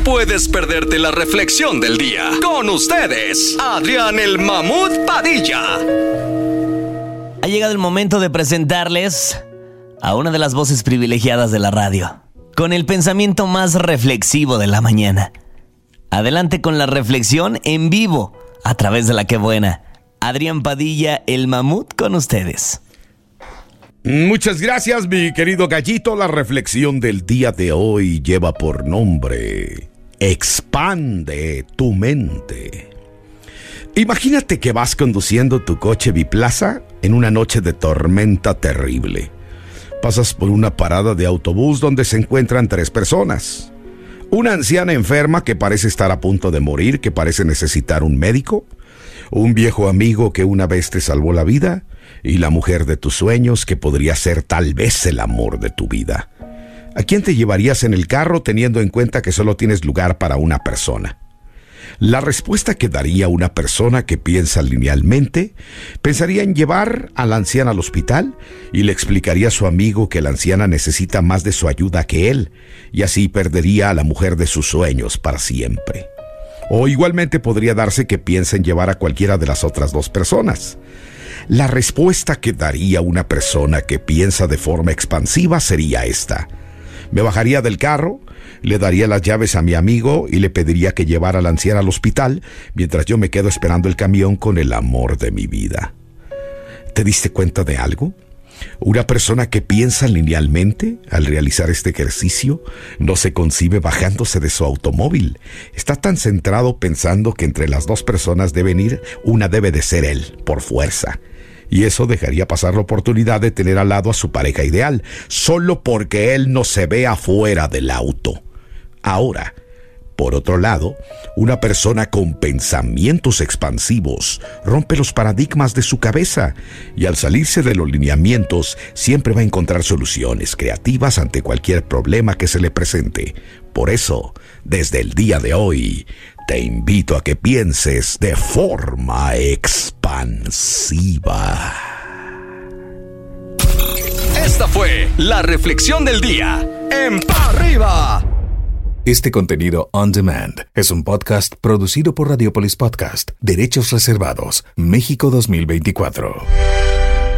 puedes perderte la reflexión del día. Con ustedes, Adrián el Mamut Padilla. Ha llegado el momento de presentarles a una de las voces privilegiadas de la radio, con el pensamiento más reflexivo de la mañana. Adelante con la reflexión en vivo, a través de la Qué Buena. Adrián Padilla, el Mamut, con ustedes. Muchas gracias, mi querido gallito. La reflexión del día de hoy lleva por nombre: expande tu mente. Imagínate que vas conduciendo tu coche biplaza en una noche de tormenta terrible. Pasas por una parada de autobús donde se encuentran 3 personas. Una anciana enferma que parece estar a punto de morir, que parece necesitar un médico. Un viejo amigo que una vez te salvó la vida. Y la mujer de tus sueños que podría ser tal vez el amor de tu vida. ¿A quién te llevarías en el carro teniendo en cuenta que solo tienes lugar para una persona? La respuesta que daría una persona que piensa linealmente pensaría en llevar a la anciana al hospital y le explicaría a su amigo que la anciana necesita más de su ayuda que él, y así perdería a la mujer de sus sueños para siempre. O igualmente podría darse que piensa en llevar a cualquiera de las otras 2 personas. La respuesta que daría una persona que piensa de forma expansiva sería esta: me bajaría del carro, le daría las llaves a mi amigo y le pediría que llevara a la anciana al hospital mientras yo me quedo esperando el camión con el amor de mi vida. ¿Te diste cuenta de algo? Una persona que piensa linealmente, al realizar este ejercicio, no se concibe bajándose de su automóvil. Está tan centrado pensando que entre las 2 personas deben ir, una debe de ser él, por fuerza. Y eso dejaría pasar la oportunidad de tener al lado a su pareja ideal, solo porque él no se ve afuera del auto. Ahora, por otro lado, una persona con pensamientos expansivos rompe los paradigmas de su cabeza y al salirse de los lineamientos siempre va a encontrar soluciones creativas ante cualquier problema que se le presente. Por eso, desde el día de hoy, te invito a que pienses de forma expansiva. Esta fue la reflexión del día en Pa' Arriba. Este contenido on demand es un podcast producido por Radiopolis Podcast. Derechos reservados. México 2024.